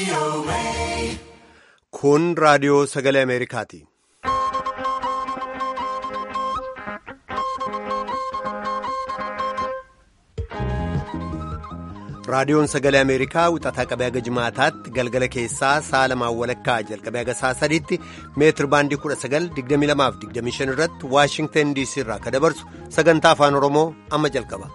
Kun raadiyoo sagalee Ameerikaati. Raadiyoon sagalee Ameerikaa wixataa qabee haga jimaataatti galgala keessaa sa'a lamaan walakkaa jalqabee haga sa'a sadiitti meetir baandii 19:22-25 irratti Waashingtan DC irraa akka dabarsu sagantaa afaan Oromoo amma jalqaba.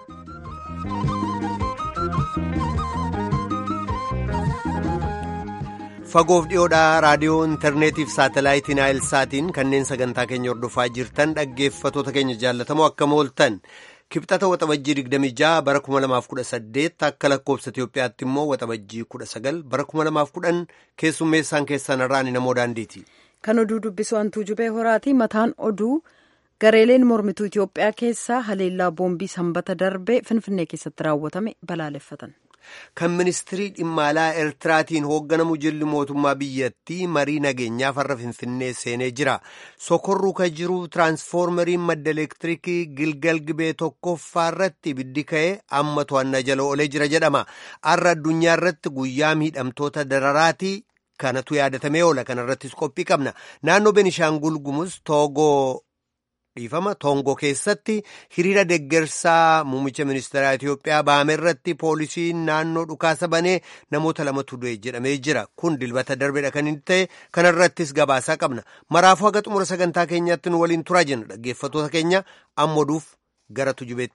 Fagoof dhiyoodhaa raadiyoo intarneetiif saatalaayitii Naayilsaatiin kanneen sagantaa keenya hordofaa jirtan dhaggeeffatoota keenya jaallatamoo akkam ooltan. Kibxata waxabajjii 26 bara 2018 akka lakkoobsa Itiyoophiyaatti immoo waxabajjii 19 bara 2010 keessummeessaan keessan irraan namoo daandiiti. Kan oduu dubbisu Antuu Jubee Horaati. Mataan oduu gareeleen mormituu Itiyoophiyaa keessaa haleellaa boombii sanbata darbe Finfinnee keessatti raawwatame balaaleffatan. Kan ministirii dhimma alaa Eertiraatiin hoogganamu jilli mootummaa biyyattii marii nageenyaaf har'a Finfinnee seenee jira. Sokorruu kan jiru tiraansfoormeriin madda elektiriikii Gilgal Gibee tokkoffaa irratti ibiddi ka'ee amma to'annaa jala oolee jira jedhama. Har'a addunyaa irratti guyyaa miidhamtoota dararaatii kanatu yaadatamee oola. Kana irrattis qophii qabna. Naannoo Benishaangul Gumuz Toongoo keessatti hiriira deeggarsaa muummicha ministeeraa Itiyoophiyaa bahame irratti poolisiin naannoo dhukaasa banee namoota 2 du'e jedhamee jira. Kun dilbata darbeedha kan inni ta'e. Kana irrattis gabaasaa qabna. Maraafuu haga xumura sagantaa keenyaatti nu waliin turaa jenna. Dhaggeeffattoota keenya amma oduuf gara tujubeetti.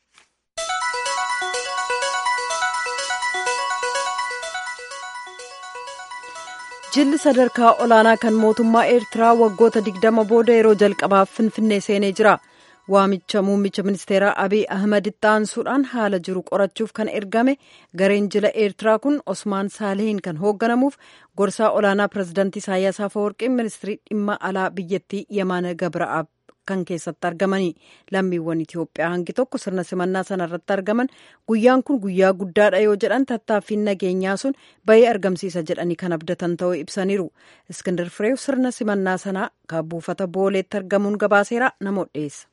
Jilli sadarkaa olaanaa kan mootummaa Eertiraa waggoota 20 booda yeroo jalqabaaf Finfinnee seenee jira. Waamicha muummicha ministeeraa Abiy Ahmed itti aansuudhaan haala jiru qorachuuf kan ergame gareen jila Eertiraa kun Osmaan Saalehiin kan hoogganamuuf gorsaa olaanaa pirezidaantii Isaayyaas Afeworqiin ministirii dhimma alaa biyyattii Yemaana Gabra'aab kan keessatti argamanii. Lammiiwwan Itiyoophiyaa hangi tokko sirna simannaa sana irratti argaman guyyaan kun guyyaa guddaadha yoo jedhan tattaaffiin nageenyaa sun bahee argamsiisa jedhanii kan abdatan ta'uu ibsaniiru. Iskindar Fireew sirna simannaa sanaa kan buufata Booleetti argamuun gabaaseera namoota dhiyeessa.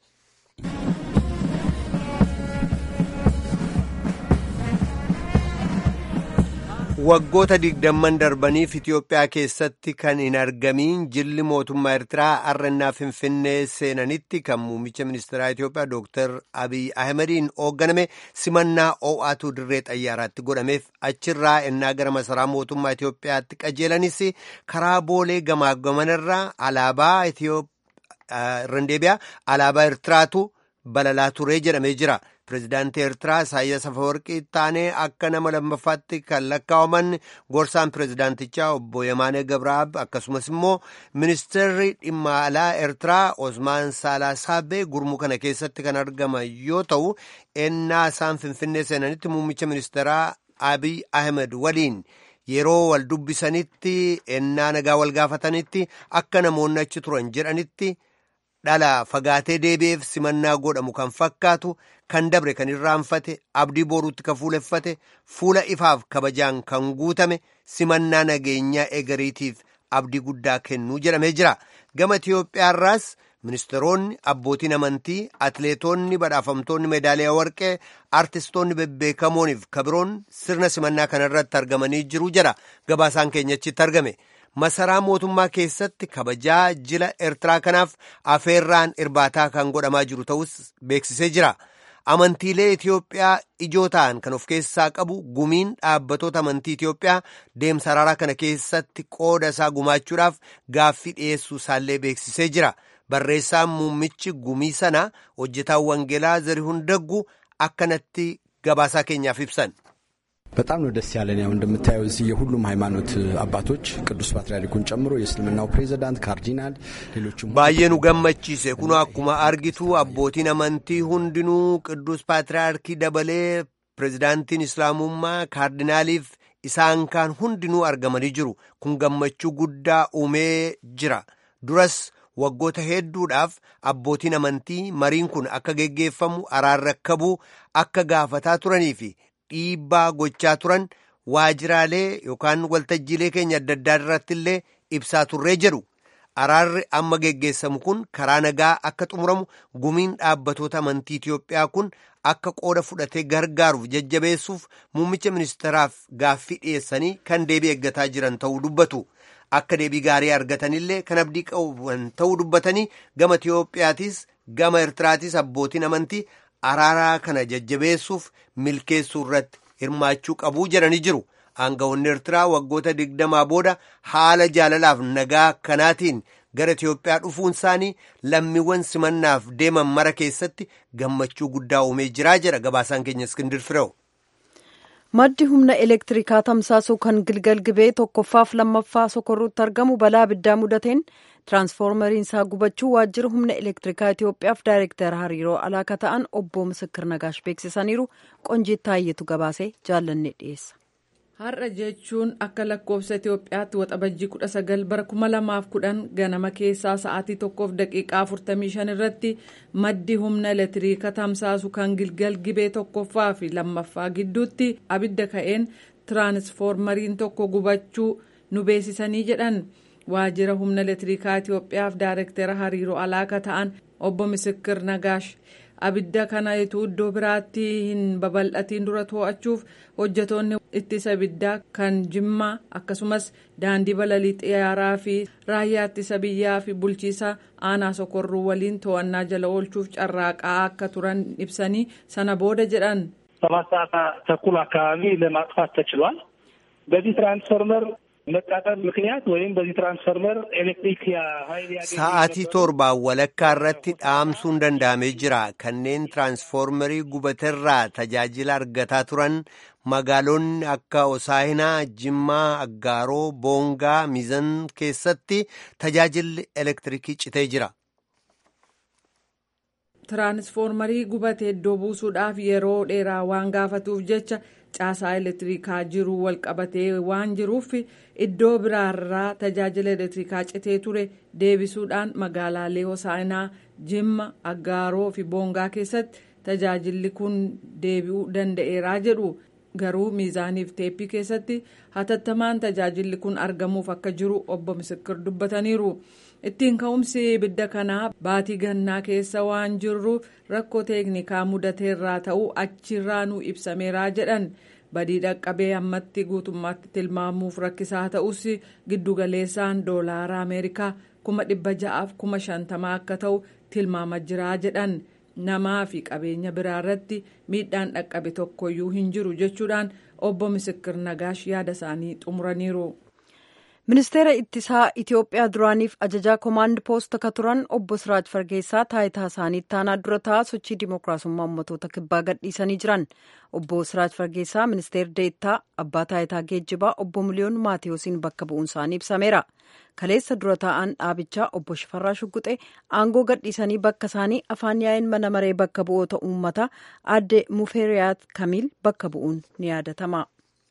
Waggoota 20 darbaniif Itiyoophiyaa keessatti kan hin argamiin jilli mootummaa Eertiraa har'annaa Finfinnee seenanitti kan muummicha ministeeraa Itiyoophiyaa Dr. Abiy Ahmediin hoogganame simannaa oo'aatu dirree xayyaaraatti godhameef achirraa ennaa gara masaraa mootummaa Itiyoophiyaatti qajeelanis karaa Boolee gamaaggamanirraa alaabaa alaabaa Eertiraatu balalaa turee jedhamee jira. Pireezidaantii Eertiraa Isaayyaas Afeworqii taanee akka nama lammaffaatti kan lakkaa'aman gorsaan pireezidaantichaa obbo Yemaana Gabra'aab akkasumas immoo ministeerri dhimma alaa Eertiraa Osmaan Saalasaabee gurmuu kana keessatti kan argaman yoo ta'u ennaa isaan Finfinnee seenanitti muummicha ministeeraa Abiy Ahmed waliin yeroo wal dubbisanitti ennaa nagaa wal gaafatanitti akka namoonni achi turan jedhanitti dhala fagaatee deebi'eef simannaa godhamu kan fakkaatu kan dabre kan irraanfate abdii boruutti kan fuuleffate fuula ifaaf kabajaan kan guutame simannaa nageenyaa egeriitiif abdii guddaa kennuu jedhamee jira. Gama Itiyoophiyaarraas ministeeronni abbootiin amantii atileetonni badhaafamtoonni meedaaliyaa warqee artistoonni bebbeekamooniif kabiroon sirna simannaa kanarratti argamanii jiru jedha gabaasaan keenya achitti argame. Masaraa mootummaa keessatti kabajaa jila Eertiraa kanaaf afeerraan irbaataa kan godhamaa jiru ta'us beeksisee jira. Amantiilee Itiyoophiyaa ijoo ta'an kan of keessaa qabu gumiin dhaabbatoota amantii Itiyoophiyaa deemsa araaraa kana keessatti qooda isaa gumaachuudhaaf gaaffii dhiyeessuu isaallee beeksisee jira. Barreessaan muummichi gumii sana hojjetaan wangeelaa Zarihuun Daggu akkanatti gabaasaa keenyaaf ibsan. በጣም ነው ደስ ያለን። ያው እንደምታየው እዚህ የሁሉም ሃይማኖት አባቶች ቅዱስ ፓትርያርኩን ጨምሮ የእስልምናው ፕሬዝዳንት ካርዲናል ሌሎችም ባየኑ ገመቺሴ ኩኑ አኩማ አርጊቱ አቦቲን አመንቲ ሁንድኑ ቅዱስ ፓትርያርኪ ደበሌ ፕሬዝዳንቲን እስላሙማ ካርዲናሊፍ ኢሳን ካን ሁንድኑ አርገመኒ ጅሩ ኩን ገመቹ ጉዳ ኡሜ ጅራ ዱረስ waggoota hedduudhaaf abbootiin amantii mariin kun akka geggeeffamu araarrakkabu akka gaafataa turanii fi dhiibbaa gochaa turan waajiraalee yookaan waltajjiilee keenya adda addaa irratti illee ibsaa turree jedhu. Araarri amma geggeessamu kun karaa nagaa akka xumuramu gumiin dhaabbatoota amantii Itiyoophiyaa kun akka qooda fudhatee gargaaruuf jajjabeessuuf muummicha ministeeraaf gaaffii dhiyeessanii kan deebii eeggataa jiran ta'uu dubbatu. Akka deebii gaarii argatanillee kan abdii qaban ta'uu dubbatanii gama Itiyoophiyaatis gama Eertiraatis abbootiin amantii araaraa kana jajjabeessuuf milkeessuu irratti hirmaachuu qabuu jedhanii jiru. Aangawoonni Eertiraa waggoota 20 booda haala jaalalaaf nagaa akkanaatiin gara Itiyoophiyaa dhufuun isaanii lammiiwwan simannaaf deeman mara keessatti gammachuu guddaa uumee jiraa jedha gabaasaan keenya Iskindir Fireew. Maddi humna elektirikaa tamsaasuu kan Gilgal Gibee tokkoffaaf lammaffaa Sokorruutti argamu balaa abiddaa mudateen tiraansfoormariin isaa gubachuu waajjira humna elektirikaa Itiyoophiyaaf daayirektara hariiroo alaa kan ta'an obbo Misikir Nagaash beeksisaniiru. Qonjiit Taayyetu gabaasee jaallanne dhiyeessa. Har'a jechuun akka lakkoofsa Itiyoophiyaatti waxabajjii 19 bara 2010 ganama keessaa sa'aatii 1:45 irratti maddi humna elektiriika tamsaasu kan Gilgal Gibee tokkoffaa fi lammaffaa gidduutti abidda ka'een tiraansfoormariin tokko gubachuu nu beeksisanii jedhan. Waajjira humna elektirikaa Itiyoophiyaaf daayirektara hariiroo alaa kan ta'an obbo Misikir Nagaash abidda kana iddoo biraatti hin babal'atiin dura to'achuuf hojjetoonni ittisa abiddaa kan Jimmaa akkasumas daandii balalii xiyyaaraa fi raayyaa ittisa biyyaa fi bulchiisa aanaa Sokorruu waliin to'annaa jala oolchuuf carraaqaa akka turan ibsanii sana booda jedhan. 7 ሰዓት ተኩል አካባቢ ለማጥፋት ተችሏል። በዚህ ትራንስፎርመር መቃጠል ምክንያት ወይም በዚህ ትራንስፎርመር ኤሌክትሪክ ኃይል ያገኘ Sa'aatii 7 walakkaa irratti dhaamsuun danda'amee jira. Kanneen tiraansfoormarii gubateerraa tajaajila argataa turan magaalonni akka Hosaahinaa, Jimmaa, Aggaaroo, Boongaa, Miizan keessatti tajaajilli elektirikii citee jira. Tiraansfoormarii gubatee iddoo buusuudhaaf yeroo dheeraa waan gaafatuuf jecha caasaa elektirikaa jiru walqabatee waan jiruuf iddoo biraarraa tajaajila elektirikaa citee ture deebisuudhaan magaalaalee Hosaahinaa, Jimma, Aggaaroo fi Boongaa keessatti tajaajilli kun deebi'uu danda'eeraa jedhu. Garuu miizaaniif teeppii keessatti hatattamaan tajaajilli kun argamuuf akka jiru obbo Misikir dubbataniiru. Ittiin ka'umsi ibidda kanaa baatii gannaa keessa waan jirruuf rakkoo teeknikaa mudateerraa ta'uu achirraa nu ibsameeraa jedhan. Badii dhaqqabee ammatti guutummaatti tilmaamuuf rakkisaa ta'us giddugaleessaan doolaara Ameerikaa 650,000 akka ta'u tilmaama jiraa jedhan. Namaa fi qabeenya biraa irratti miidhaan dhaqqabe tokkoyyuu hin jiru jechuudhaan obbo Misikir Nagaash yaada isaanii xumuraniiru. Ministeera ittisaa Itiyoophiyaa duraaniif ajajaa koomaand poost akka turan obbo Siraaj Fargeessaa taayitaa isaanii ittaanaa dura taa'aa sochii dimookiraasummaa uummattoota kibbaa gadhiisanii jiran. Obbo Siraaj Fargeessaa ministeera deettaa abbaa taayitaa geejjibaa obbo Miliyoon Maatiyoosiin bakka bu'uun isaanii ibsameera. Kaleessa dura taa'an dhaabichaa obbo Shifarraa Shugguxee aangoo gadhiisanii bakka isaanii afaan yaa'in mana maree bakka bu'oota uummataa aadde Mufeeriyaat Kamiil bakka bu'uun ni yaadatama.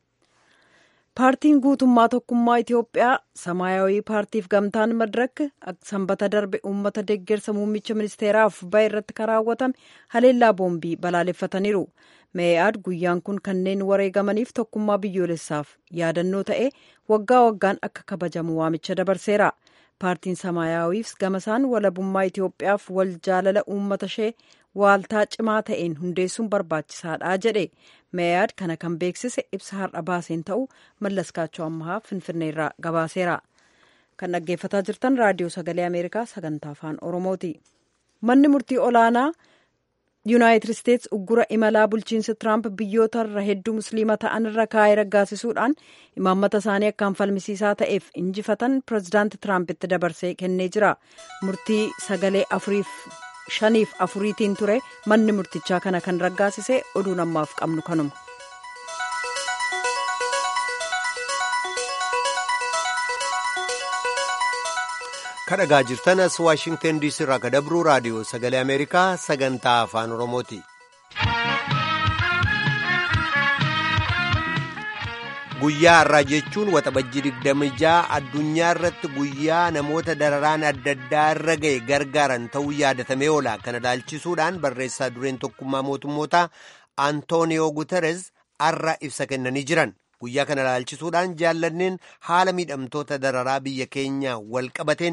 Paartiin guutummaa tokkummaa Itiyoophiyaa Samaayawii paartiif gamtaan Madirak sanbata darbe uummata deeggarsa muummicha ministeeraaf bahe irratti raawwatame haleellaa boombii balaaleffataniiru. Mee'aad guyyaan kun kanneen wareegamaniif tokkummaa biyyoolessaaf yaadannoo ta'ee waggaa waggaan akka kabajamu waamicha dabarseera. Paartiin Samaayawiif gamasaan walabummaa Itiyoophiyaaf wal jaalala uummata ishee waaltaa cimaa ta'een hundeessuun barbaachisaadha jedhe. Mee'aad kana kan beeksise ibsa har'a baaseen ta'uu Mallaskaachoo Ammahaa Finfinneerraa gabaaseera. Kan dhaggeeffataa jirtan raadiyoo sagalee Ameerikaa sagantaa afaan Oromooti. Manni murtii olaanaa Yuunaayitid Isteets uggura imalaa bulchiinsa Tiraamp biyyoota irra hedduu musliima ta'an irra kaa'ee raggaasisuudhaan imaammata isaanii akkaan falmisiisaa ta'eef injifatan pireezidaanti Tiraampitti dabarsee kennee jira. Murtii sagalee 5-4tiin ture manni murtichaa kana kan raggaasise oduun ammaaf qabnu kanuma. Kadhagaa jirtan as Waashingtan DC irraa kadabruu raadiyoo sagalee Ameerikaa sagantaa afaan Oromooti. Guyyaa har'aa jechuun waxabajjii 26 addunyaa irratti guyyaa namoota dararaan adda addaa irra ga'e gargaaran ta'uu yaadatamee oola. Kana ilaalchisuudhaan barreessaa dureen tokkummaa mootummootaa Antooniyoo Guteres har'a ibsa kennanii jiran. Guyyaa kana ilaalchisuudhaan jaallanneen haala miidhamtoota dararaa biyya keenya wal qabateen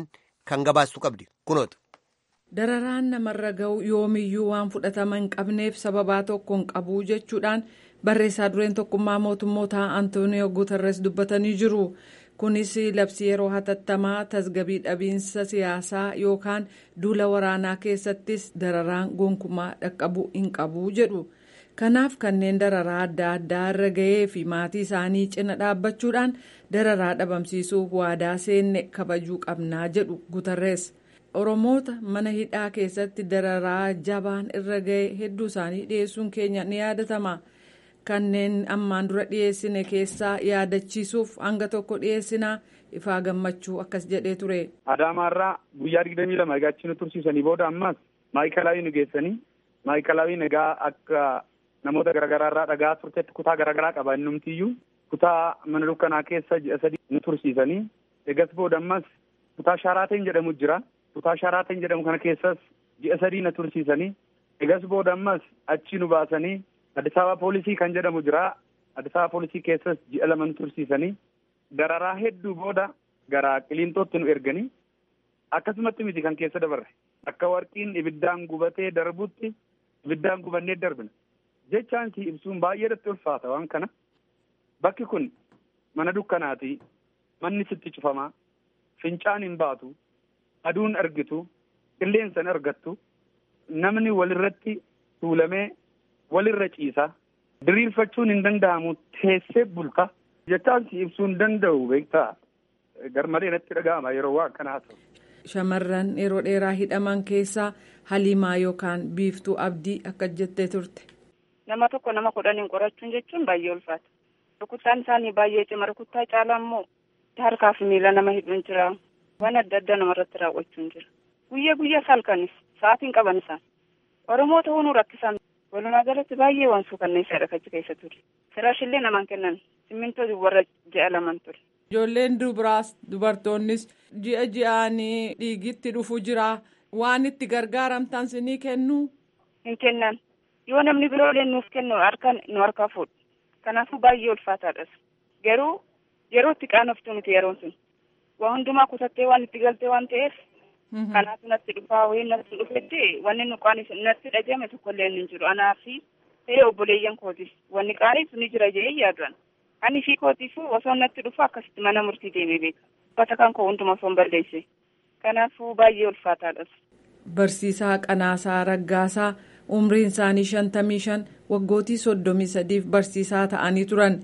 kan gabaastu qabdi kunoota. Dararaan namarra ga'u yoomiyyuu waan fudhatama hin qabneef sababaa tokkoon qabuu jechuudhaan barreessaa dureen tokkummaa mootummoota Antooniyoo Guutarres dubbatanii jiru. Kunis labsii yeroo hatattamaa tasgabbii dhabiinsa siyaasaa yookaan duula waraanaa keessattis dararaan gonkumaa dhaqqabuu hin qabu jedhu. Kanaaf kanneen dararaa adda addaa irra ga'ee fi maatii isaanii cina dhaabbachuudhaan dararaa dhabamsiisuuf waadaa seenne kabajuu qabnaa jedhu Guutarres. Oromoota mana hidhaa keessatti dararaa jabaan irra ga'e hedduu isaanii dhiyeessuun keenya ni yaadatama. Kanneen ammaan dura dhiyeessine keessaa yaadachiisuuf hanga tokko dhiyeessinaa Ifaa Gammachuu akkas jedhee ture. Adaamaarraa guyyaa 22 egaa achi nu tursiisanii booda ammas maayikalaawii nu geessanii maayikalaawii egaa akka namoota garaagaraarraa dhagaa turtetti kutaa garaagaraa qaba innumtiyyuu kutaa mana dukkanaa keessa ji'a 3 nu tursiisanii egas booda ammas kutaa Sharaateen jedhamu jira. Kutaa Sharaateen jedhamu kana keessas ji'a 3 na tursiisanii egas booda ammas achi nu baasanii Addis Ababa poolisii kan jedhamu jira. Addis Ababa poolisii keessas ji'a 2 nu tursiisanii dararaa hedduu booda gara Qiliintootti nu erganii akkasumatti miti kan keessa dabarre akka warqiin ibiddaan gubatee darbutti ibiddaan gubannee darbina jechaan si ibsuun baay'eedatti ulfaata waan kana. Bakki kun mana dukkanaati, manni sitti cufamaa, fincaan hin baatu, aduun argitu, qilleensa hin argattu, namni walirratti tuulamee walirra ciisa, diriirfachuun hin danda'amu, teessee bulta jechaan si ibsuu hin danda'u beektaa garmalee natti dhaga'ama yeroo waan kanaa ta'u. Shamarran yeroo dheeraa hidhaman keessaa Haliimaa yookaan Biiftuu Abdii akka jettee turte. Nama tokko nama 10 qorachuun jechuun baay'ee ulfaata. Rukuttaan isaanii baay'ee cima, rukuttaa caalaa immoo harkaa fi miila nama hidhuun jira. Waan adda addaa namarratti raawwachuun jira. Guyyaa halkanis sa'aatiin qaban isaan. Oromoo ta'uun rakkisan. Walumaa galatti baay'ee waan suukanneessaadha achi keessa ture. Firaashillee namaan kennan simmintoo warra ji'a 2 ture. Ijoolleen dubaraas dubartoonnis ji'aan dhiigitti dhufu jira. Waan itti gargaaramtan sinii kennu? Hin kennan. Yoo namni biroolee nuuf kennu nu harkaa fuudhu. Kanaafuu baay'ee ulfaataadhas. Garuu yeroo itti qaanoftu miti yeroon sun. Waa hundumaa kutattee waan itti galtee waan ta'eef. Kanaafuu natti dhufaa wayii natti dhufetti wanni nu qaanis natti dhagame tokkollee hin jiru. Anaa fi obboleeyyan kootis wanni qaanis ni jira jedhee yaadu'an. Ani fi kootiifuu osoo natti dhufu akkasitti mana murtii deemee beeka. Uffata kan koo hundumaa osoo hin balleesse. Kanaafuu baay'ee ulfaataadhas. Barsiisaa Qanaasaa Raggaasaa umriin isaanii 55 waggootii 33 barsiisaa ta'anii turan.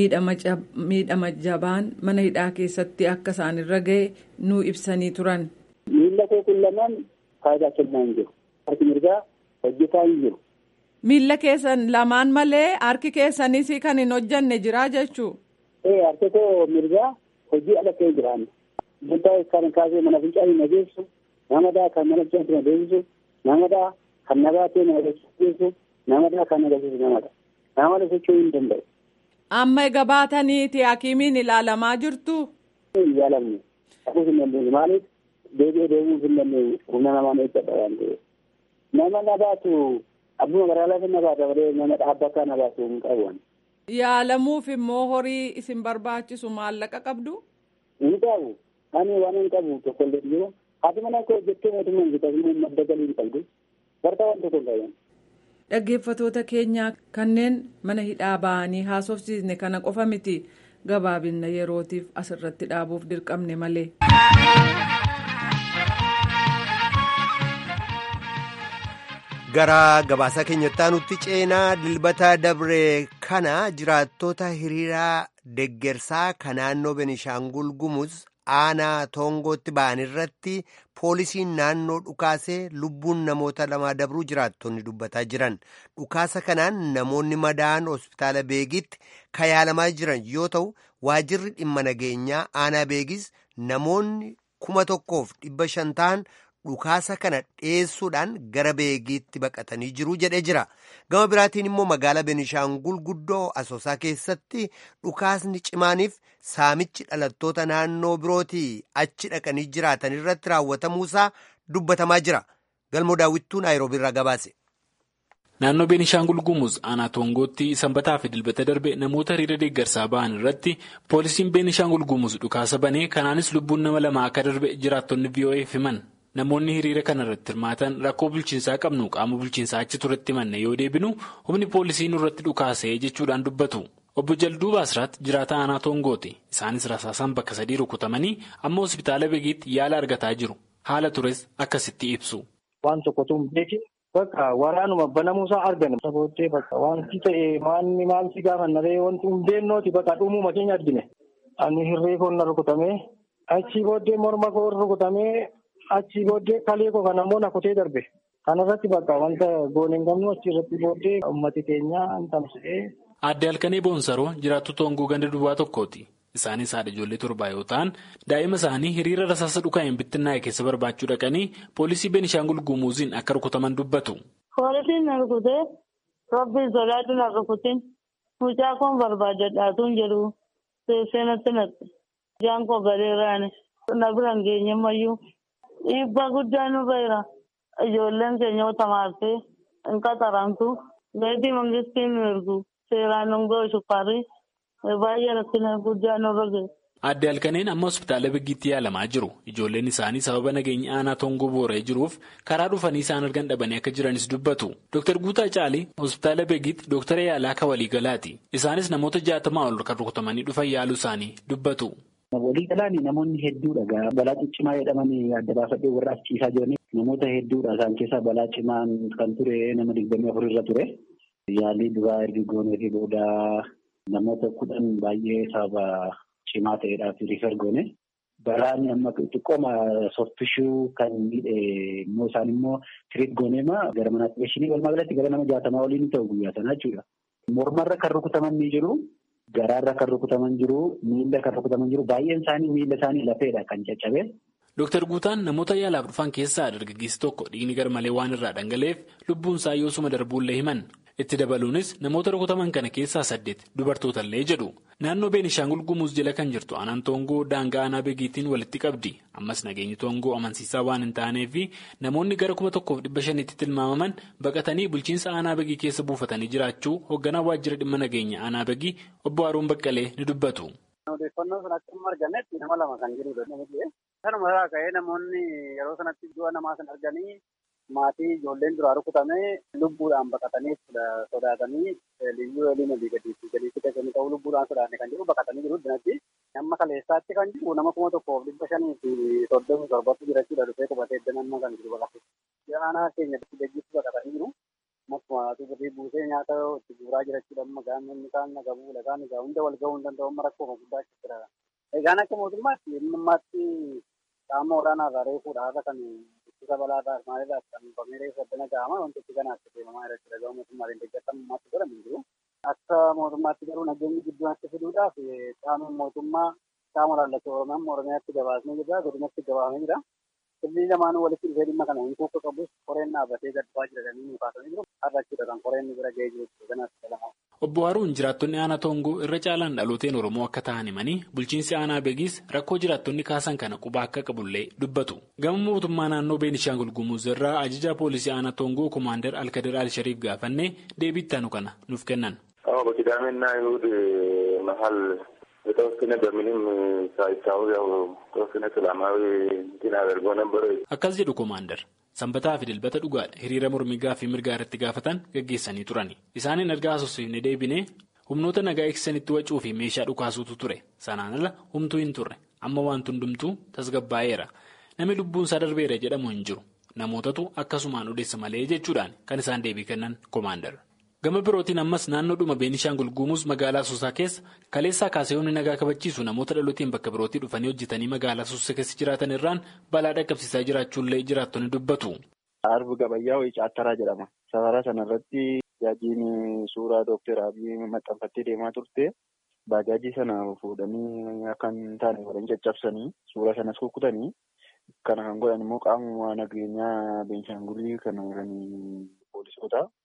Miidhama jabaan mana hidhaa keessatti akka isaan irra ga'e nu ibsanii turan. Miila koo kun lamaan faayidaa kennaa hin jiru. Harki mirgaa hojjetaa hin jiru. Miila keessan lamaan malee harki keessanis kan hin hojjanne jira jechuu? Harki koo mirgaa hojii ala kee jiraanne. Buntaa kan kaasee mana fincaa hin adeemsu, namadaa kan mana fincaa hin adeemsu, namadaa kan nabaatee na adeemsu, namadaa kan adeemsu namadha. Namada socho'uu hin danda'u. Amma egaa baataniiti hakiimiin ilaalamaa jirtu? Hin ilaalamne. Akkasumas hin dandeenye maaliif deemuuf hin dandeenye humna namaan eeggata waan ta'eef. Nama nabaatu abbuma garaalaa kan nabaata malee nama dhaabbataa nabaatu hin qabu. Yaalamuuf immoo horii isin barbaachisu maallaqa qabdu? Hin qabu. Ani waan hin qabu tokkollee jiru. Haati mana koo jettee mootummaan bitatanii madda galii hin qabdu. Barta waan tokko hin qaban. Dhaggeeffatoota keenyaa kanneen mana hidhaa ba'anii haasofsiisne kana qofa miti gabaabinna yerootiif asirratti dhaabuuf dirqamne malee. Gara gabaasaa keenyattaa nutti ceenaa dilbata dabree kana jiraattota hiriiraa deggersaa kan naannoo Benishaangul Gumuz aanaa Toongootti ba'an irratti poolisiin naannoo dhukaasee lubbuun namoota 2 dabruu jiraattonni dubbataa jiran. Dhukaasa kanaan namoonni madaa'an hospitaala Beegitti yaalamaa jiran yoo ta'u waajirri dhimma nageenyaa aanaa Beegis namoonni 1,500 ta'an dhukaasa kana dhiyeessuudhaan gara Beegiitti baqatanii jiru jedhee jira. Gama biraatiin immoo magaalaa Benishaangul guddoo Asoosaa keessatti dhukaasni cimaaniif saamichi dhalattoota naannoo birootii achi dhaqanii jiraatan irratti raawwatamuusaa dubbatamaa jira. Galmoo daawwittuu Naayiroobii irraa gabaase. Naannoo Beenishaangul Gumuz aanaa Toongootti sanbataa fi dilbata darbe namoota hiriira deeggarsaa ba'an irratti poolisiin Beenishaangul Gumuz dhukaasa banee kanaanis lubbuun nama lama akka darbe jiraattonni VOA'f himan. Namoonni hiriira kana irratti hirmaatan rakkoo bulchiinsaa qabnu qaama bulchiinsaa achi turetti himanne yoo deebinu humni poolisii nurratti dhukaasee jechuudhaan dubbatu. Obbo Jalduu Baasiraat jiraataa aanaa Toongooti. Isaanis rasaasaan bakka 3 rukutamanii amma hospitaala Beegiitti yaala argataa jiru. Haala tures akkasitti ibsu. Waan tokkotu bakka waraanuma banamuusaa argame. Saboottee bakka wanti ta'e maalti gaafannaree wanti hundeennooti bakka dhumuma keenya argine. Ani hirree koonna rukutamee achii booddee morma koo rukutamee achii booddee kalee koo kan ammoo nakutee darbe. Kanarratti bakka wanta gooneen qabnu achirratti booddee uummati keenya tamsa'ee. Aadde Halkanee Boonsaroo jiraattu Toongoo ganda duwwaa tokkooti. Isaanis haadha ijoollee 7 yoo ta'an daa'ima isaanii hiriira rasaasa dhukaa'een bittinnaa'e keessa barbaachuu dhaqanii poolisii Beenishaangul Gumuuziin akka rukutaman dubbatu. Poolisiin na rukutee robbiin sodaatu na rukutin mucaa koon barbaadadhaatuun jedhu seenatti natti ijaan koo galeeraani na biraan geenye mayyuu dhiibbaa guddaa nurra jira ijoolleen keenya tamaarsee hin qaxaramtu beektii mangistiin nu ergu seeraan hongoo shukkaarrii. Baay'ee rakkina guddaa nurra jiru. Aadde Halkaneen amma hospitaala Beegiitti yaalamaa jiru. Ijoolleen isaanii sababa nageenya aanaa Toongoo boora'ee jiruuf karaa dhufanii isaan argan dhabanii akka jiranis dubbatu. Dr. Guutaa Caalii hospitaala Beegiitti Dr. Yaalaa akka waliigalaati. Isaanis namoota 60 ol kan rukutamanii dhufan yaaluu isaanii dubbatu. Waliigalaan namoonni hedduudha. Balaa ciccimaa jedhamanii adda baafadhee warra as ciisaa jiran namoota hedduudha. Isaan keessaa balaa cimaan kan ture nama 24 irra ture. Yaalii duraa ergi goonee fi booda. Namoota 10 baay'ee sababa cimaa ta'eedhaaf riifar goone balaan amma xiqqooma softishuu kan miidhe immoo isaan immoo tiriit gooneema gara manaatti gashinii walumaa galatti gara nama 60 olii ni ta'u guyyaa sana jechuudha. Mormarra kan rukutaman ni jiru, garaarra kan rukutaman jiru, miila kan rukutaman jiru, baay'een isaanii miila isaanii lafeedha kan caccabe. Dr. Guutaan namoota yaalaaf dhufan keessaa dargaggeessi tokko dhiigni garmalee waan irraa dhangala'eef lubbuun isaa yoosuma darbuullee himan. Itti dabaluunis namoota rukutaman kana keessaa 8 dubartootallee jedhu. Naannoo Beenishaangul Gumuz jala kan jirtu aanaan Toongoo daangaa aanaa Beegiitiin walitti qabdi. Ammas nageenyi Toongoo amansiisaa waan hin taaneef namoonni gara 1,500tti tilmaamaman baqatanii bulchiinsa aanaa Beegii keessa buufatanii jiraachuu hoogganaa waajjira dhimma nageenya aanaa Beegii obbo Haruun Baqqalee ni dubbatu. Odeeffannoo sana akka argannetti nama 2 kan jirudha. Kanuma irraa ka'ee namoonni yeroo sanatti du'a namaa kan arganii. Maatii ijoolleen duraa rukutamee lubbuudhaan baqatanii sodaatanii liyyuu waliin olii gadiitti keessatti ta'uu lubbuudhaan sodaanne kan jiru baqatanii jiru dinatti amma kaleessaatti kan jiru nama 1,537 jirachuudha dhufee qubatee edda nama kan jiru baqate. Aanaa keenya gaggeessu baqatanii jiru. Akkuma tuubii buusee nyaata itti guuraa jirachuudha amma gaamonni kaan nagabuu lagaan egaa hunda wal ga'uu hin danda'u amma rakkoo guddaa jira. Egaan akka mootummaatti inni qaama waraanaa irraa reefuudha haala kan isa balaadhaaf maalidhaaf kan komiiree saddana ga'ama wantoota kanaaf deemamaa irratti dhaga'u mootummaatiin deeggarsamummaatti godhamu jiru. Akka mootummaatti garuu nageenyi gidduutti fiduudhaaf qaamni mootummaa qaama laallachuu Oromiyaatti gabaasnee jira godinatti gabaafamee jira. Sirrii lamaanuu walitti dhufee dhimma kana hiikuu akka qabus koreen dhaabbatee gad-ba'aa jedhanii nu kaasanii jiru. Har'achuudha kan koreen bira ga'ee jiru kanaaf jedhama. Obbo Haruun jiraattonni aanaa Toongoo irra caalaan dhalooteen Oromoo akka ta'an himanii bulchiinsi aanaa Beegiis rakkoo jiraattonni kaasan kana quba akka qabullee dubbatu. Gama mootummaa naannoo Beenishaangul Gumuz irraa ajajaa poolisii aanaa Toongoo Komaander Alkadir Alshariif gaafannee deebii itti aanu kana nuuf kennan. Akkas jedhu Komaander. Sanbataa fi dilbata dhugaadha hiriira mormii gaaffii mirgaa irratti gaafatan gaggeessanii turani. Isaaniin ergaa haasofsiifnee deebinee humnoota nagaa eegsisanitti wacuu fi meeshaa dhukaasuutu ture. Sanaan ala humtuu hin turre. Amma wanti hundumtuu tasgabbaa'eera. Namni lubbuun isaa darbeera jedhamu hin jiru. Namootatu akkasumaan odeessa malee jechuudhaan kan isaan deebii kennan Komaander. Gama birootiin ammas naannoodhuma Beenishaangul Gumuz magaalaa Suusaa keessa kaleessaa kaasee humni nagaa kabachiisu namoota dhalootiin bakka birootii dhufanii hojjetanii magaalaa Suusaa keessa jiraatan irraan balaa dhaqqabsiisaa jiraachuullee jiraattonni dubbatu. Arbi gabayyaa wayii Caataraa jedhama. Safara sanarratti baajajiin suuraa Dookter Abiy maxxanfattee deemaa turte. Baajaajii sana fuudhanii akka hin taane godhanii caccabsanii suura sanas kukkutanii kana kan godhan immoo qaamuma nageenyaa Beenishaangulii kan poolisoota.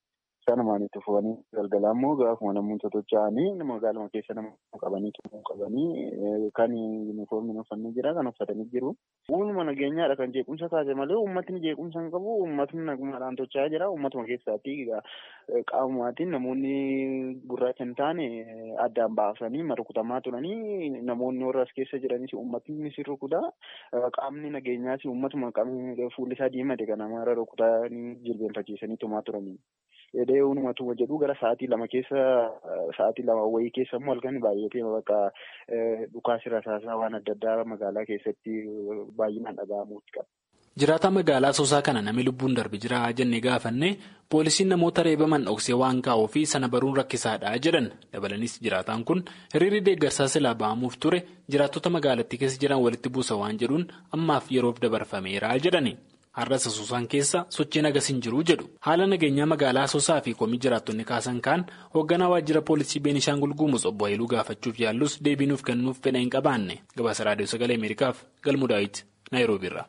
sanumaan itti fufanii galgalaa immoo gaafuma namoonni socho'anii magaaluma keessa nama qabanii tumuu qabanii kan yuunifoormiin uffannee jira kan uffatanii jiru. Uumama nageenyaadha kan jeequmsa taate malee uummatni jeequmsa hin qabu. Uummatni nagumaadhaan tochaa jira. Uummatuma keessaatti qaamumaatiin namoonni gurraacha hin taane addaan baasanii rukutamaa turanii namoonni warra as keessa jiranis uummatni si rukuta. Qaamni nageenyaas uummatuma fuulli isaa diimate kan nama rukutanii jilbeenfachiisanii tumaa turanii. Edee uummatuma jedhu gara sa'aatii lama wayii keessa immoo halkan baay'atee bakka dhukaasi rasaasaa waan adda addaa magaalaa keessatti baay'inaan dhaga'amuutti qaba. Jiraataa magaalaa Asoosaa kana namni lubbuun darbe jira jennee gaafanne poolisiin namoota reebaman dhoksee waan kaa'uu fi sana baruun rakkisaadha jedhan. Dabalanis jiraataan kun hiriirri deeggarsaa silaa ba'amuuf ture jiraattota magaalattii keessa jiran walitti buusa waan jedhuun ammaaf yeroof dabarfameera jedhani. Har'as Asoosaan keessa sochiin agas hin jiru jedhu. Haala nageenyaa magaalaa Asoosaa fi komii jiraattonni kaasan kaan hoogganaa waajjira poolisii Beenishaangul Gumuz obbo Haayiluu gaafachuuf yaallus deebii nuuf kennuuf fedha hin qabaanne. Gabaasa Raadiyoo Sagalee Ameerikaaf Galmuu Daawit Naayiroobiirraa.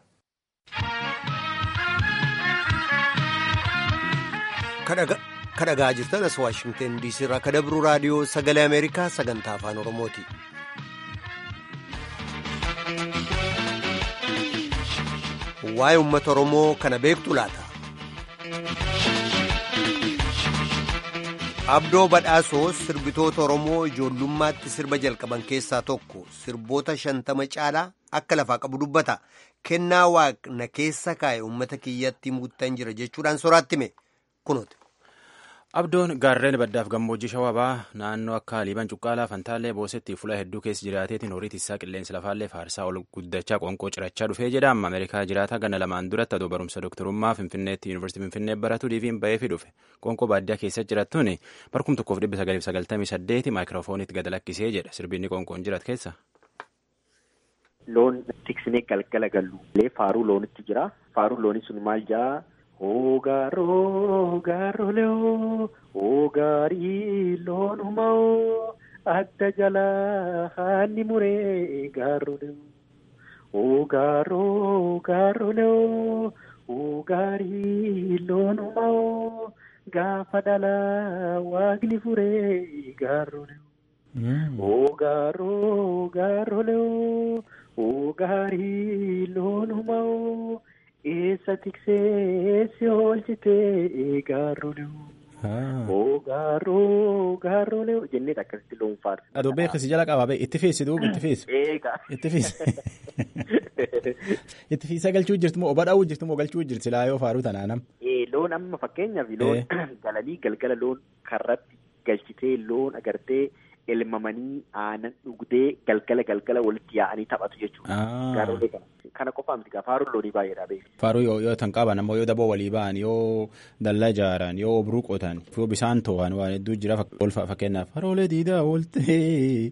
Kadhagaa jirtan as Waashingtan DC irraa kadabru Raadiyoo Sagalee Ameerikaa sagantaa afaan Oromooti. Waa'ee uummata Oromoo kana beektu laata? Abdoo Badhaasoo sirbitoota Oromoo ijoollummaatti sirba jalqaban keessaa tokko sirboota 50 caalaa akka lafaa qabu dubbata. Kennaa waaqna keessa kaa'e uummata kiyyatti muuttan jira jechuudhaan soraatti hime kunuuti. Abdoon gaarreen baddaaf gammoojjii shawabaa naannoo akka Liiban Cuqqaalaa Fantaallee Boosetti fuula hedduu keessa jiraateetiin horii tiisaa qilleensa lafaallee faarsaa ol guddachaa qoonqoo cirachaa dhufee jedha. Amma Ameerikaa jiraataa ganna lamaan duratti adoo barumsa dooktarummaa Finfinneetti yuunivarsiitii Finfinnee baratu diiviin ba'eefi dhufe. Qoonqoo baadiyyaa keessa jiraattuun barkum 1998 maayikiroofooniitti gad lakkisee jedha. Sirbinni qoonqoon jiraat keessa. Loon tiksinee galgala gallu. Faaruu loonitti jira. Faaruu loonii sun maal jaa? Ogaaroo gaarooleoo ogaarii loonumaoo adda jalaa haani muree gaarooleoo ogaaroo gaarooleoo ogaarii loonumaoo gaafa dhalaa waaqni furee gaarooleoo ogaaroo gaarooleoo ogaarii loonumaoo. Eessa tiksee si oolchitee gaarooleoo. Gaaroo gaarooleoo jennee akkasitti loon faarsi. Adoo beeksisi jala qabaa itti feesi duuba itti feesi. Eegaa. Itti feesi. Itti feesa galchuu jirtu moo obadhaa'uu jirtu moo galchuu jirti silaa yoo faaruu tanaanam. Loon amma fakkeenyaaf loon galanii galgala loon karratti galchitee loon agartee elmamanii aanan dhugdee galgala walitti yaa'anii taphatu jechuudha. Gaaroolee kana qofaa miti faaruun loonii baay'eedha beeku. Faaruu yoo tan qaban ammoo yoo daboo walii ba'an yoo dallaa ijaaran yoo obruu qotan yoo bisaan to'an waan hedduu jira fakkeenyaaf faroolee diidaa ooltee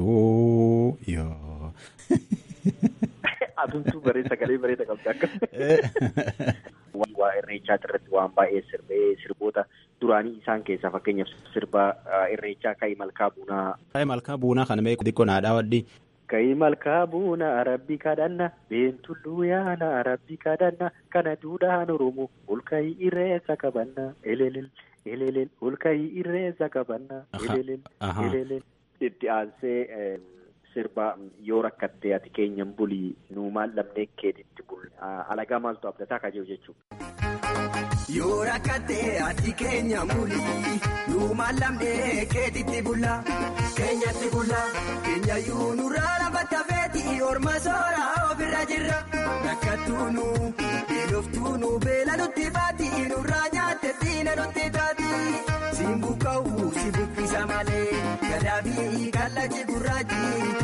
yoo. Atumtuu sagalee bareeda qabdi akka. Waa irreechaa irratti waan baay'ee sirboota duraanii isaan keessaa fakkeenyaaf sirba irreechaa Ka'ii Malkaa Buunaa. Ka'ii Malkaa Buunaa kana beeku xiqqoo naadhaa waddi. Ka'ii Malkaa Buunaa Rabbi kadhanna beentulluu yaana Rabbi kadhanna kana duudhaan Oromoo ol ka'ii irreessa qabanna elelel ol ka'ii irreessa qabanna elelel itti aansee. Sirba yoo rakkattee ati keenyan bulii nuumaan lamnee keetitti bulu alagaa maaltu abdataa kajeelu jechuudha. Yoo rakkattee ati keenyan bulii nuumaan lamnee keetitti bulla keenyatti bulla keenyayyuu nurraa lafa tafeeti orma sooraa ofirra jirra rakkattuunu beeloftuunu beela nutti baati nurraa nyaatte diina nutti taati simbukka'uu si buqqisa malee gadaabii kallachi gurraachi.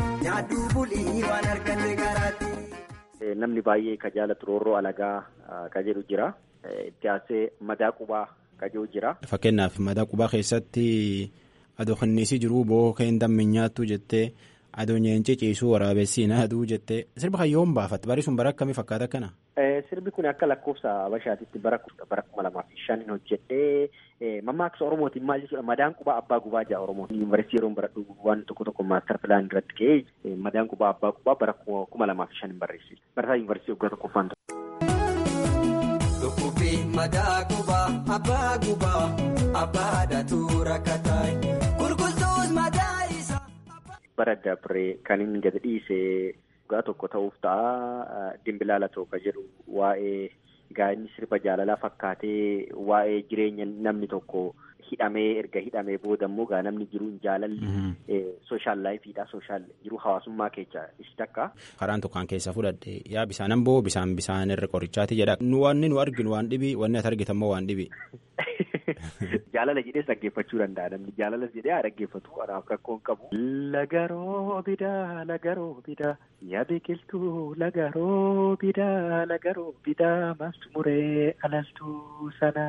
Namni baay'ee ka jaalatu roorroo alagaa ka jedhu jira. Itti aansee madaa qubaa ka jedhu jira. Fakkeenyaaf madaa qubaa keessatti adoo kanniisii jiruu boo ka'een dammi nyaattu jettee adoo nyeencee ciisuu waraabessii naaduu jettee sirba kan yoom baafatte barii sun bara akkamii fakkaata akkana? Sirbi kun akka lakkoofsa Habashaatitti bara 2005 hojjedhee mammaaksa Oromootiin maal jechuudha madaan qubaa abbaa gubaa ja'a Oromooti. Yuunivarsiitii yeroon baradhu waan tokko maaster pilaan irratti ka'ee madaan qubaa abbaa gubaa bara 2005 barreesse. Barataa yuunivarsiitii waggaa tokkoffaan ture. madaa gubaa abbaa gubaa abbaadhaatu rakkataa gurgurtuus madaa isaa. Bara dabree kan inni gadi dhiise dhugaa tokko ta'uuf ta'a dimbilaala tokko jedhu waa'ee gaa'inni sirba jaalalaa fakkaatee waa'ee jireenya namni tokko hidhamee erga hidhamee booda immoo gaa namni jiru hin jaalalli sooshaal laayifiidha sooshaal jiru hawaasummaa keessa ishi takka. Karaan tokkaan keessa fudhadhe yaa bisaan boo bisaan irra qorichaati jedha wanni nu arginu waan dhibi wanni ati argitan immoo waan dhibi. Jaalala jedhee dhaggeeffachuu danda'a namni jaalalas jedhee haa dhaggeeffatu kanaaf rakkoon qabu. Lagaroo bidaa yaa biqiltuu lagaroo bidaa maaltu muree alaltuu sana.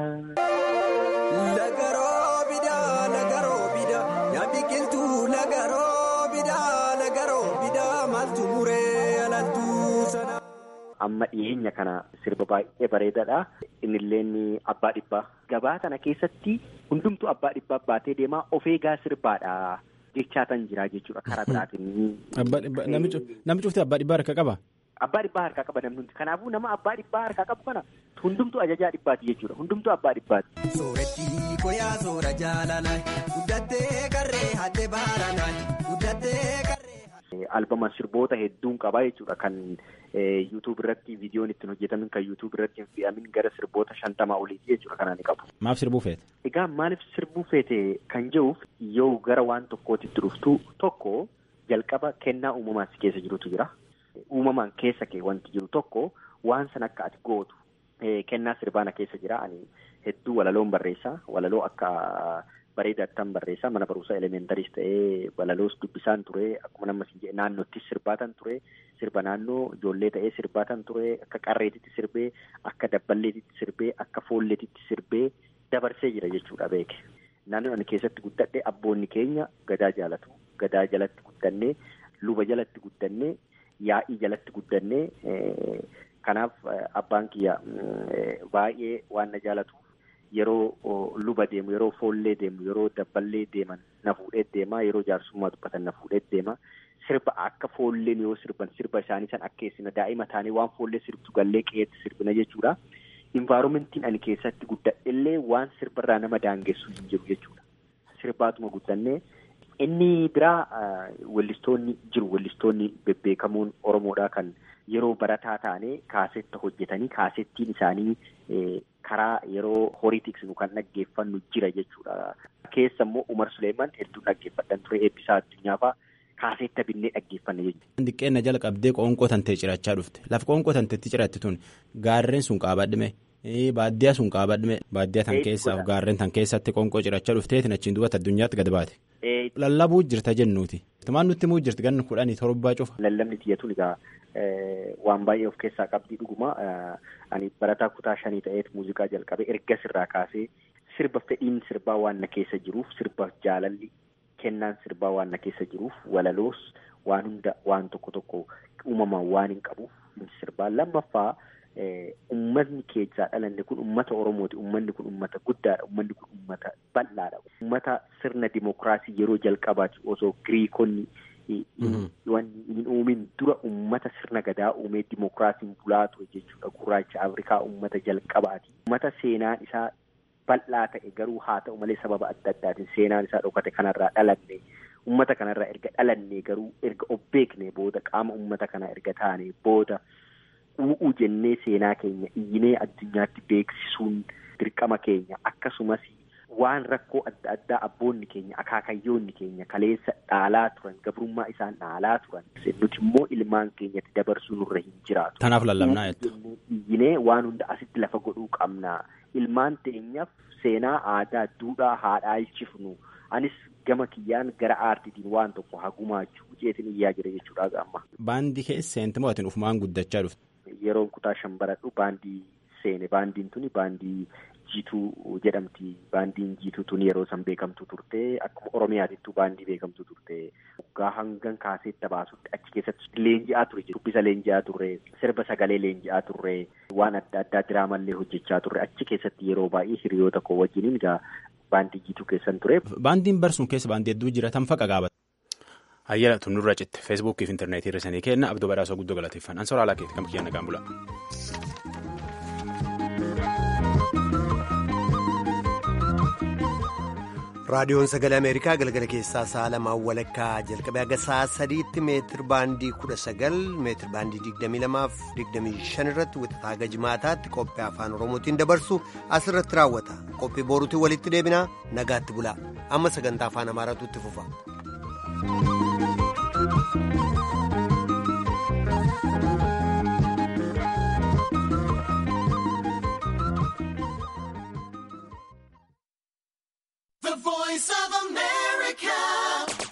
Lagaroo bidaa yaa biqiltuu lagaroo bidaa maaltu muree alaltuu sana. Amma dhiyeenya kana sirba baay'ee bareedaadha. Innillee abbaa dhibbaa. Gabaa kana keessatti hundumtuu abbaa dhibbaa baatee deemaa of eegaa sirbaadha jechaatan jira jechuudha karaa biraatiin. Namni cufti abbaa dhibbaa harka qaba? Abbaa dhibbaa harkaa qaba namni hundi. Kanaafuu nama abbaa dhibbaa harkaa qabu kana hundumtuu ajajaa dhibbaati jechuudha. Hundumtuu abbaa dhibbaati. Sooretti koyaa soora jaalalaa guddattee qarree hattee baaranaa guddattee qarree. Albama sirboota hedduun qabaa jechuudha kan yuutuub irratti viidiyoon ittiin hojjetamin kan yuutuub irratti hin fe'amin gara sirboota 50 oliiti jechuudha kanaan qabu. Maaf sirbuu feete? Egaa maaliif sirbuu feete kan jedhuuf yoo gara waan tokkootitti dhuftu tokko jalqaba kennaa uumamaan si keessa jirutu jira. Uumamaan keessa kee wanti jiru tokko waan san akka ati gootu kennaa sirbaana keessa jira. Ani hedduu walaloon barreessaa walaloo akka bareedaattan barreessaa mana barumsaa elementariis ta'ee walaloos dubbisaan ture akkuma nama siin jedhe naannoottis sirbaatan ture sirba naannoo ijoollee ta'ee sirbaatan ture akka qarreetitti sirbee akka dabballeetitti sirbee akka foolleetitti sirbee dabarsee jira jechuudha beeke. Naannoon ani keessatti guddadhe abboonni keenya gadaa jaalatu gadaa jalatti guddannee luba jalatti guddannee yaa'ii jalatti guddannee kanaaf abbaan kiyya baay'ee waan na jaalatu. Yeroo luba deemu yeroo foollee deemu yeroo dabballee deeman na fuudhee deema yeroo jaarsummaa dubbatan na fuudhee deema sirba akka foolleen yoo sirban sirba isaanii san akkeessina daa'ima taanee waan foollee sirbtu gallee qe'eetti sirbina jechuudha. Invaaroomentiin ani keessatti guddadhellee waan sirbarraa nama daangessu hin jiru jechuudha. Sirbaatuma guddannee inni biraa weellistoonni jiru weellistoonni bebbeekamoon Oromoodhaa kan yeroo barataa taanee kaasetta hojjetanii kaasettiin isaanii karaa yeroo horii tiksinu kan dhaggeeffannu jira jechuudha. Keessa immoo Umar Suleeman hedduu dhaggeeffadhan ture eebbisaa addunyaa fa'aa kaasetta binnee dhaggeeffanne jechuudha. Diqqeenna jala qabdee qoonqoo tantee cirachaa dhufte. Lafa qoonqoo tanteetti ciratti tun gaarreen sun qaabadhime baadiyyaa sun qaabadhime baadiyyaa tan keessaaf gaarreen tan keessatti qoonqoo cirachaa dhufteetiin achiin duubatti addunyaatti gad baate. Lallabuu jirta jennuuti. Tumaan nutti immoo jirti ganna 17 cufa. Lallabni tiyyatuun egaa waan baay'ee of keessaa qabdii dhuguma. Ani barataa kutaa 5 ta'eet muuziqaa jalqabe erga sirraa kaasee sirba fedhiin sirbaa waan na keessa jiruuf sirba jaalalli kennaan sirbaa waan na keessa jiruuf walaloos waan hunda waan tokko uumamaan waan hin qabuuf sirbaa lammaffaa ummatni keessaa dhalanne kun ummata Oromooti. Ummanni kun ummata guddaadha. Ummanni kun ummata bal'aadha. Ummata sirna dimokiraasii yeroo jalqabaati osoo Giriikonni hin uumin dura ummata sirna gadaa uumee dimokiraasiin bulaa ture jechuudha. Gurraacha Afrikaa ummata jalqabaati. Ummata seenaan isaa bal'aa ta'e garuu haa ta'u malee sababa adda addaatiin seenaan isaa dhokate kanarraa dhalanne. Ummata kanarraa erga dhalanne garuu erga of beekne booda qaama ummata kanaa erga taane booda u'uu jennee seenaa keenya iyyinee addunyaatti beeksisuun dirqama keenya akkasumas waan rakkoo adda addaa abboonni keenya akaakayyoonni keenya kaleessa dhaalaa turan gabrummaa isaan dhaalaa turan nuti immoo ilmaan keenyatti dabarsuu nurra hin jiraatu. Tanaaf lallabnaa jettu. Iyyinee waan hunda asitti lafa godhuu qabna. Ilmaan teenyaaf seenaa aadaa duudhaa haa dhaalchifnu. Anis gama kiyyaan gara aartiitiin waan tokko hagumaachuu jeetiin iyyaa jira jechuudha amma. Baandii keessa seente moo atin ufumaan guddachaa dhufte? Yeroon kutaa 5 baradhu baandii seene baandiin tuni baandii jiituu jedhamti. Baandiin jiituu tuni yeroo san beekamtu turte akkuma Oromiyaatittuu baandii beekamtu turte. Waggaa hangan kaaseetta baasutti achi keessatti leenji'aa ture dubbisa leenji'aa turre sirba sagalee leenji'aa turre waan adda addaa diraamallee hojjechaa turre achi keessatti yeroo baay'ee hiriyoota koo wajjiniin egaa baandii jiituu keessan ture. Baandiin barsuun keessa baandii hedduu jira tan faqa qaabata. Hayyala tun nurra citte feesbuukii fi intarneetii irra sanii kenna abdoo badhaasoo guddoo galateeffan ansoora alaa keeti kan kiyyaan nagaan bula. raadiyoon sagalee ameerikaa galgala keessaa sa'a lamaan walakkaa jalqabee haga sa'a sadiitti meetir baandii 19 meetir baandii 22-25 irratti wixataa haga jimaataatti qophii afaan oromootiin dabarsu asirratti raawwata. Qophii boruutiin walitti deebinaa nagaatti bulaa amma sagantaa afaan amaaraatu itti fufa.